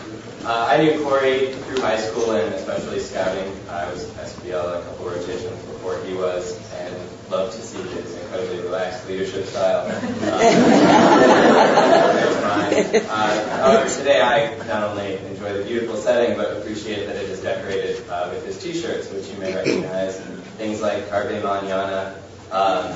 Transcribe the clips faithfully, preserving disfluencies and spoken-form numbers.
Uh, I knew Corey through high school and especially scouting. I was S P L a couple rotations before he was, and loved to see his incredibly relaxed leadership style. Uh, uh, however, today I not only enjoy the beautiful setting, but appreciate that it is decorated uh, with his T-shirts, which you may recognize. Things like Carpe Manana. Um,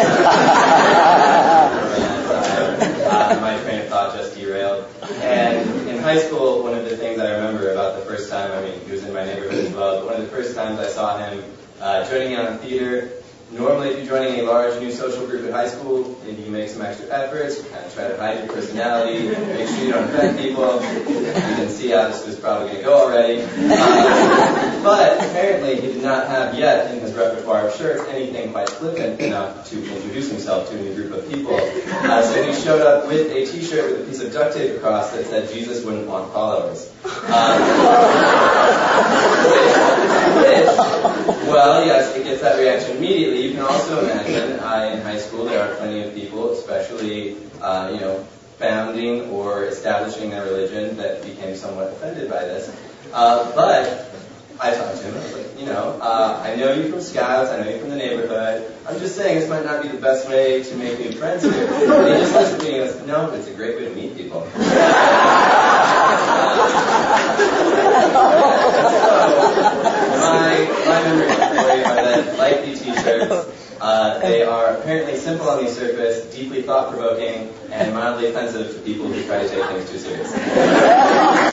uh, my train of thought just derailed. And in high school, one of the things I remember about the first time, I mean, he was in my neighborhood as well, but one of the first times I saw him uh, joining in on theater. Normally, if you're joining a large new social group in high school, maybe you make some extra efforts, kind of try to hide your personality, make sure you don't offend people. You can see how this was probably going to go already. Um, but apparently, he did not have yet in his repertoire of shirts anything quite flippant enough to introduce himself to a new group of people. Uh, so he showed up with a T-shirt with a piece of duct tape across that said, "Jesus wouldn't want followers." Um, which, well, yes, it gets that reaction immediately. You can also imagine, uh, in high school, there are plenty of people, especially, uh, you know, founding or establishing their religion, that became somewhat offended by this. Uh, but I talked to him. I was like, you know, uh, I know you from Scouts. I know you from the neighborhood. I'm just saying this might not be the best way to make new friends here. And he just listened to me and goes, no, but it's a great way to meet people. My, my memories of Corey are that, like the T-shirts, uh, they are apparently simple on the surface, deeply thought-provoking, and mildly offensive to people who try to take things too seriously.